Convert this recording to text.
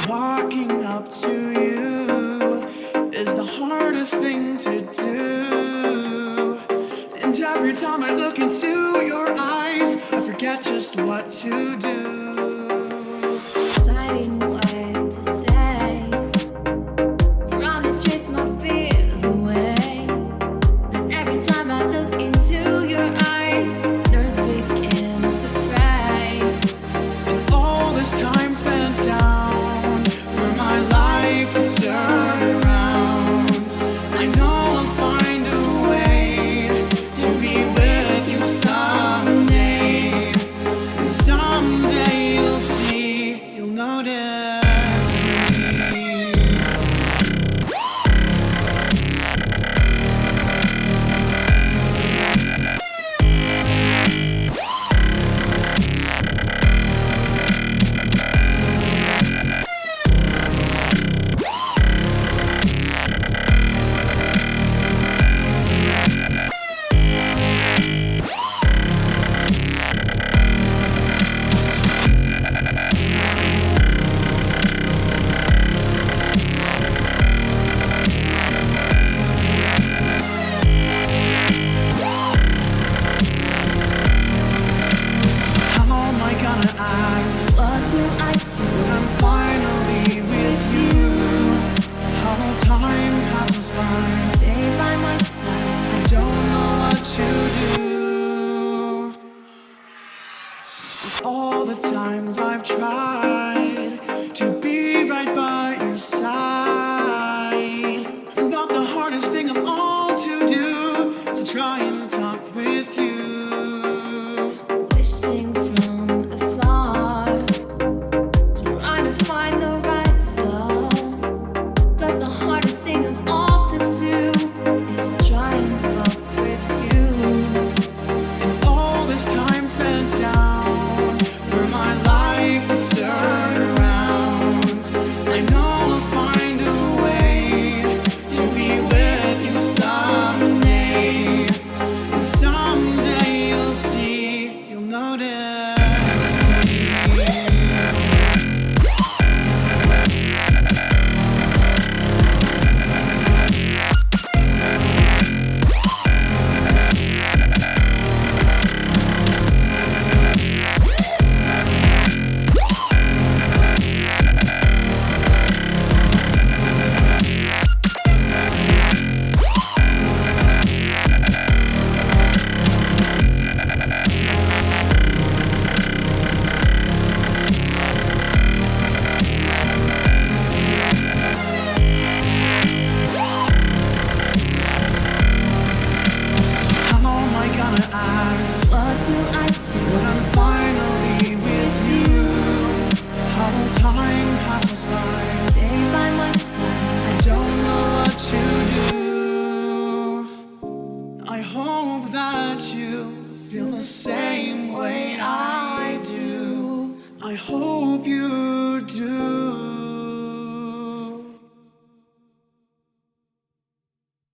Walking up to you is the hardest thing to do. And every time I look into your eyes, I forget just what to do. Deciding what to say, trying to chase my fears away. But every time I look into your eyes, nerves begin to fray. And all this time spent down for my life to turn around, I know I'll find a way to be with you someday. And someday you'll see, you'll notice me. How am I gonna act What will I do? when I'm finally with you? How will time pass us by? Stay by my side. I don't know what to do. With all the times I've tried to be right by your side, but the hardest thing of all to do is to try and talk with you. Wishing from afar, trying to find the right stuff. But the hardest thing of all to do is to try and talk with you. And all this time spent down for my life to turn around, I know I'll find a way to be with you someday. And someday you'll see, you'll notice me. How am I gonna act What will I do? when I'm finally with you? How will time pass us by? Stay by my I side. don't know what to do. I hope that you feel the same way I do. I hope you do.